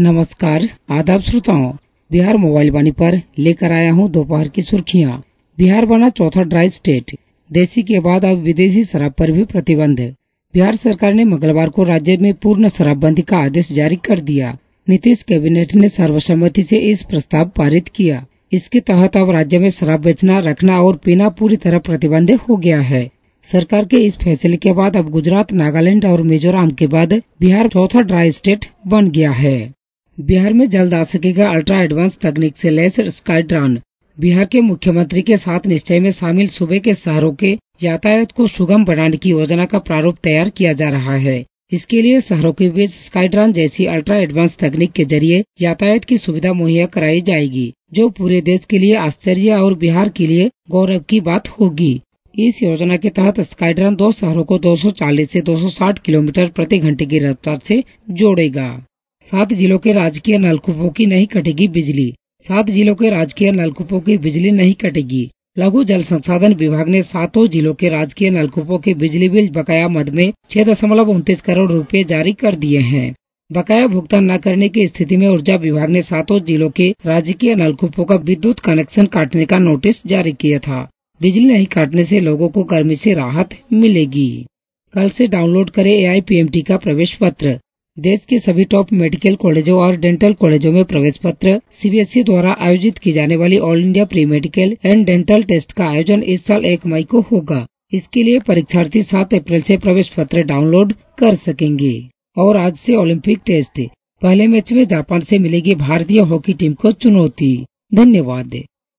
नमस्कार, आदाब श्रोताओं। बिहार मोबाइल वाणी पर लेकर आया हूं दोपहर की सुर्खियां। बिहार बना चौथा ड्राई स्टेट, देसी के बाद अब विदेशी शराब पर भी प्रतिबंध। बिहार सरकार ने मंगलवार को राज्य में पूर्ण शराबबंदी का आदेश जारी कर दिया। नीतीश कैबिनेट ने सर्वसम्मति से इस प्रस्ताव पारित किया। इसके तहत अब राज्य में शराब बेचना, रखना और पीना पूरी तरह प्रतिबंधित हो गया है। सरकार के इस फैसले के बाद अब गुजरात, नागालैंड और मिजोरम के बाद बिहार चौथा ड्राई स्टेट बन गया है। बिहार में जल्द आ सकेगा अल्ट्रा एडवांस तकनीक से लैस स्काईट्रॉन। बिहार के मुख्यमंत्री के साथ निश्चय में शामिल सूबे के शहरों के यातायात को सुगम बनाने की योजना का प्रारूप तैयार किया जा रहा है। इसके लिए शहरों के बीच स्काईट्रॉन जैसी अल्ट्रा एडवांस तकनीक के जरिए यातायात की सुविधा मुहैया कराई जाएगी, जो पूरे देश के लिए आश्चर्य और बिहार के लिए गौरव की बात होगी। इस योजना के तहत स्काईट्रॉन दो शहरों को 240 से 260 किलोमीटर प्रति घंटे की रफ्तार से जोड़ेगा। 7 जिलों के राजकीय नलकूपों की नहीं कटेगी बिजली। 7 जिलों के राजकीय नलकूपों की बिजली नहीं कटेगी। लघु जल संसाधन विभाग ने 7 जिलों के राजकीय नलकूपों के बिजली बिल बकाया मद में 6.29 करोड़ रुपए जारी कर दिए हैं। बकाया भुगतान न करने की स्थिति में ऊर्जा विभाग ने 7 जिलों के राजकीय नलकूपों का विद्युत कनेक्शन काटने का नोटिस जारी किया था। बिजली नहीं काटने से लोगों को गर्मी से राहत मिलेगी। कल से डाउनलोड करें AIPMT का प्रवेश पत्र। देश के सभी टॉप मेडिकल कॉलेजों और डेंटल कॉलेजों में प्रवेश पत्र CBSE द्वारा आयोजित की जाने वाली all India pre medical and dental test का आयोजन इस साल 1 मई को होगा। इसके लिए परीक्षार्थी 7 अप्रैल से प्रवेश पत्र डाउनलोड कर सकेंगे। और आज से ओलंपिक टेस्ट। पहले मैच में जापान से मिलेगी भारतीय हॉकी टीम को चुनौती। धन्यवाद।